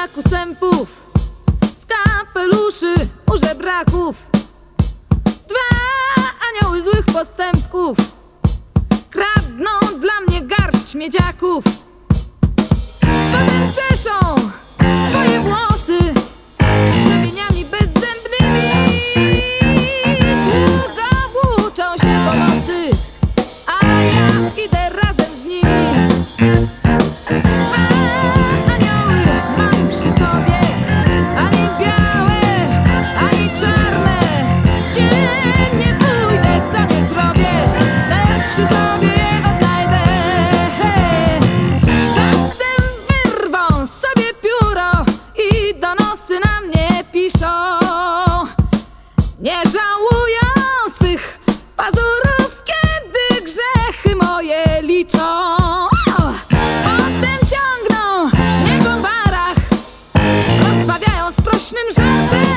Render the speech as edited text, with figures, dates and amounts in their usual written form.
braku sępów, z kapeluszy u żebraków. Dwa anioły złych postępków kradną dla mnie garść miedziaków. Potem czeszą swoje włosy grzebieniami bezzębnymi. Długo włóczą się po nocy, a ja idę razem z nimi. Dwa anioły mam przy sobie, ani białe, ani czarne. Gdzie nie pójdę, co nie zrobię, lecz przy sobie je odnajdę. Czasem wyrwą sobie pióro i donosy na mnie piszą. Nie żałują swych pazurów, kiedy grzechy moje liczą. Potem ciągną mnie po barach, rozbawiają sprośnym żartem.